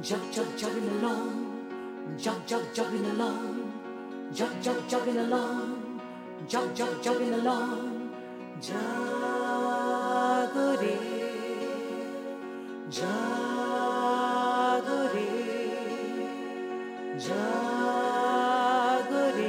jogging along, jogging along, jogging along, jogging along, jagore, jagore, jagore.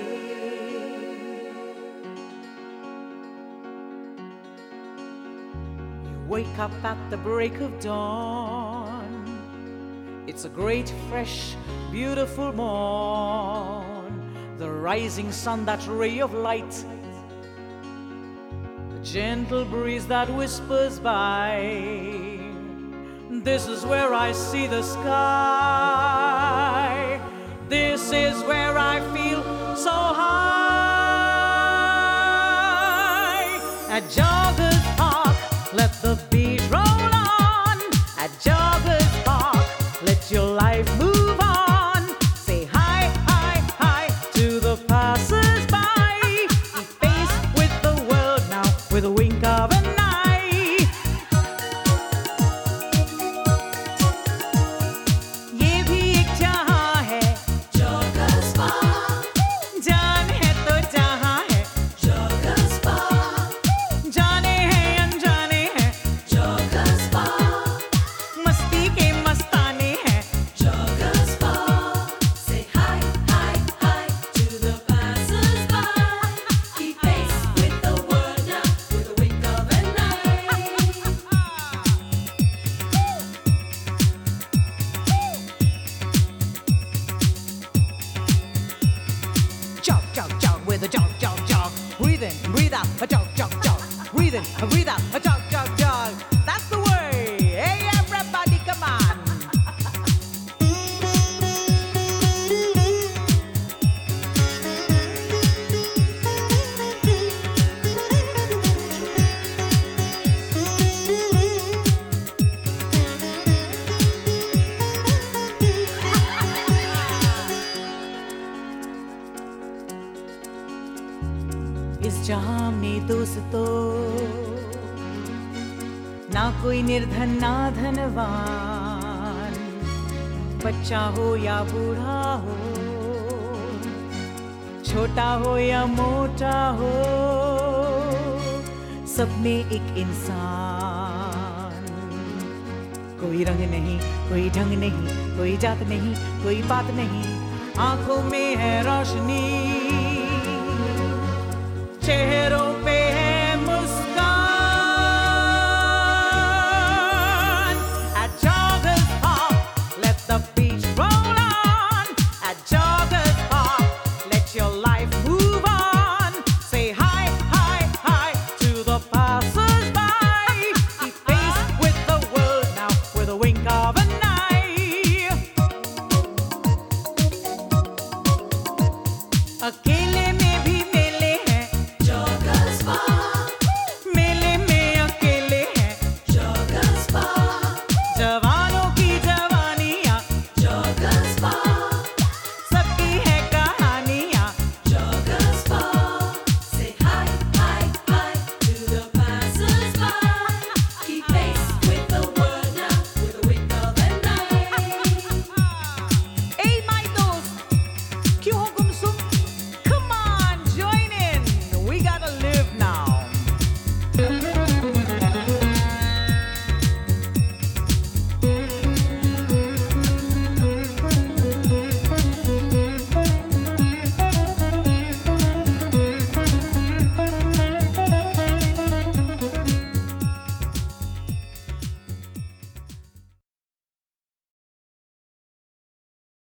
You wake up at the break of dawn. It's a great, fresh, beautiful morn. The rising sun, that ray of light, a gentle breeze that whispers by. This is where I see the sky. This is where I feel so high. At Joggers Park, let the beat roll on. At Joggers Park, let your life move on. Say hi, hi, hi to the passers-by. Keep pace with the world now with a wink of an eye. ये भी एक जहां है Joggers Park. जान है तो जहां है Joggers Park. जाने हैं अनजाने हैं Joggers Park. मस्ती के मस्ताने हैं Joggers Park. Say hi, hi, hi to the passers-by. Keep pace with the world now with a wink of an eye. Jog with a jog. Breathe in, breathe out, a jog. Breathe in, breathe out, a jog. That's the way. Hey, everybody, come on. इस जहां में दोस्तों ना कोई निर्धन ना धनवान, बच्चा हो या बूढ़ा हो, छोटा हो या मोटा हो, सब में एक इंसान. कोई रंग नहीं, कोई ढंग नहीं, कोई जात नहीं, कोई बात नहीं, आंखों में है रोशनी, चेहरे